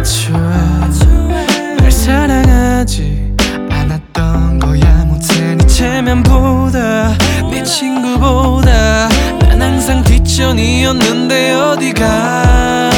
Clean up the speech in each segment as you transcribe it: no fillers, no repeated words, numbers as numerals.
애초에 날 사랑하지 않았던 거야. 못해 네 체면보다 네 친구보다 난 항상 뒷전이었는데 어디가.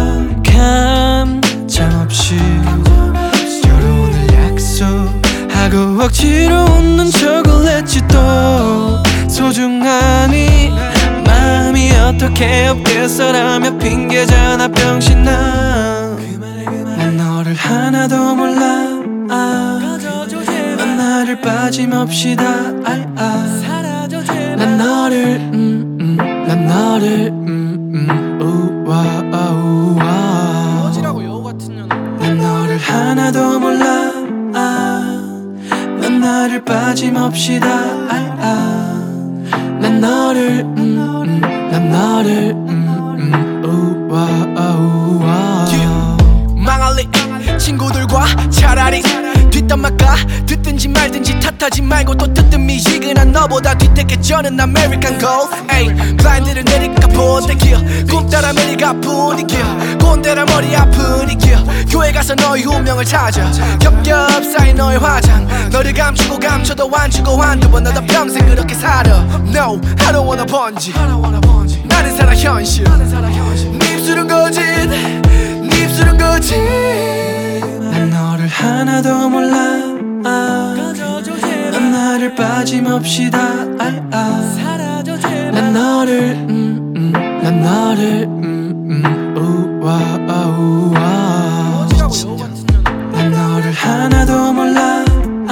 감정없이 결혼을 약속하고 억지로 웃는 척을 했지. 또 소중하니 마음이 어떻게 없겠어라며 핑계잖아 병신아. 난 너를 하나도 몰라. 넌 나를 빠짐없이 다 알아. 난 너를 난 너를 우와 우와. 꺼지라고 여우 같은 년. 난 너를 하나도 몰라. 넌 나를 빠짐없이 다 알아. 난 너를 난 너를 우와 우와. 망할래 친구들과 차라리 뒷담화가 듣든지 말든지 탓하지 말고 또 듣든 미지근한 너보다 뒤태겠저는 아메리칸 골드. 에이 블라인드를 내릴까 본데 길 꿈따라 매일 가뿐히 길 꼰대라 머리 아프니 길 교회 가서 너의 운명을 찾아 겹겹 쌓인 너의 화장 너를 감추고 감춰도 안 주고 한두 번 너도 평생 그렇게 살아. No I don't wanna 번지 나는 살아 현실 네 입술은 거짓 네 입술은 거짓. 난 너를 하나도 몰라. 넌 나를 빠짐없이 다 알아. 난 너를 난 너를 우와 우와. 난 너를 하나도 몰라.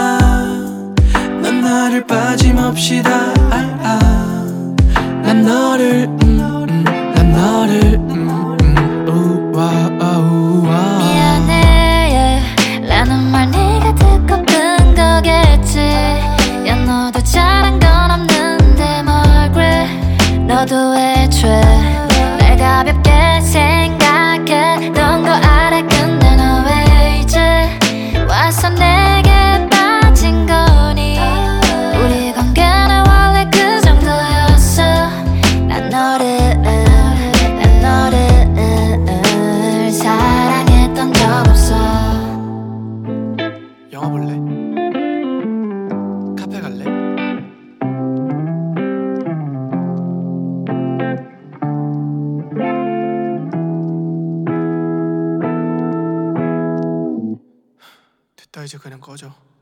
넌 나를 빠짐없이 다 알아. 난 너를 난 너를 우와 우와. 미안해 라는 말 네가 듣고픈 거겠지. 야 너도 잘한 건 없는데 뭘 그래. 너도 애초에 날 가볍게 생각했던 거 알아. 근데 너 왜 이제 와서 내게 빠진 거니. 우리 관계는 원래 그 정도였어. 난 너를 사랑했던 적 없어. 영화 볼래? 카페 갈래? 됐다 이제 그냥 꺼져.